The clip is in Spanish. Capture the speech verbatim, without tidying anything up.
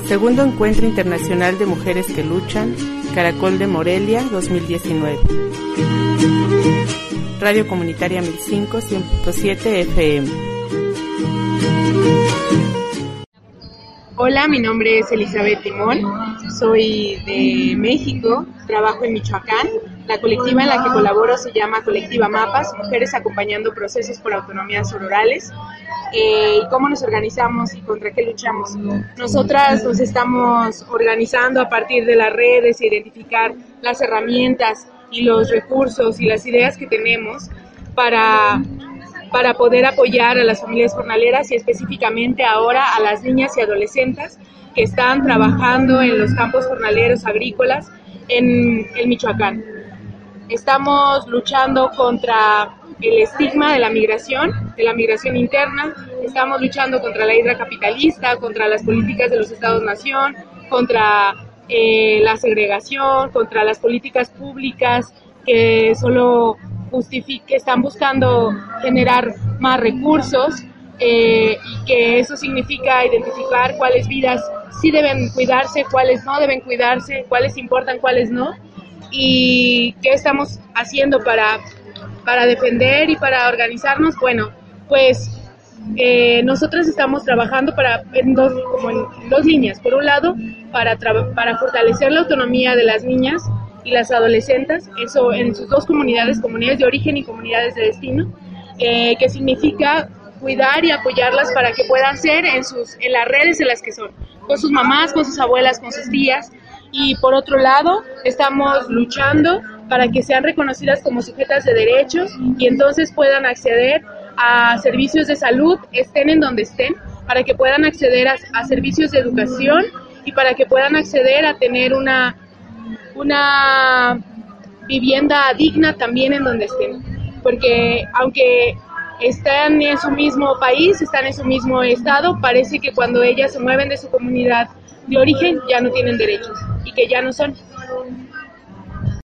Segundo Encuentro Internacional de Mujeres que Luchan, Caracol de Morelia, dos mil diecinueve. Radio Comunitaria mil cinco, cien punto siete F M. Hola, mi nombre es Elizabeth Timón, soy de México, trabajo en Michoacán. La colectiva en la que colaboro se llama Colectiva Mapas, Mujeres Acompañando Procesos por Autonomías Rurales. Eh, ¿Y cómo nos organizamos y contra qué luchamos? Nosotras nos estamos organizando a partir de las redes, identificar las herramientas y los recursos y las ideas que tenemos para... para poder apoyar a las familias jornaleras y específicamente ahora a las niñas y adolescentes que están trabajando en los campos jornaleros agrícolas en el Michoacán. Estamos luchando contra el estigma de la migración, de la migración interna, estamos luchando contra la hidra capitalista, contra las políticas de los estados-nación, contra eh, la segregación, contra las políticas públicas que solo que están buscando generar más recursos eh, y que eso significa identificar cuáles vidas sí deben cuidarse, cuáles no deben cuidarse, cuáles importan, cuáles no, y qué estamos haciendo para, para defender y para organizarnos. Bueno, pues eh, nosotros estamos trabajando para, en, dos, como en dos líneas. Por un lado, para, tra- para fortalecer la autonomía de las niñas y las adolescentes, eso en sus dos comunidades, comunidades de origen y comunidades de destino, eh, que significa cuidar y apoyarlas para que puedan ser en, sus, en las redes en las que son, con sus mamás, con sus abuelas, con sus tías. Y por otro lado, estamos luchando para que sean reconocidas como sujetas de derechos y entonces puedan acceder a servicios de salud, estén en donde estén, para que puedan acceder a, a servicios de educación y para que puedan acceder a tener una una vivienda digna también en donde estén, porque aunque están en su mismo país, están en su mismo estado, parece que cuando ellas se mueven de su comunidad de origen ya no tienen derechos y que ya no son.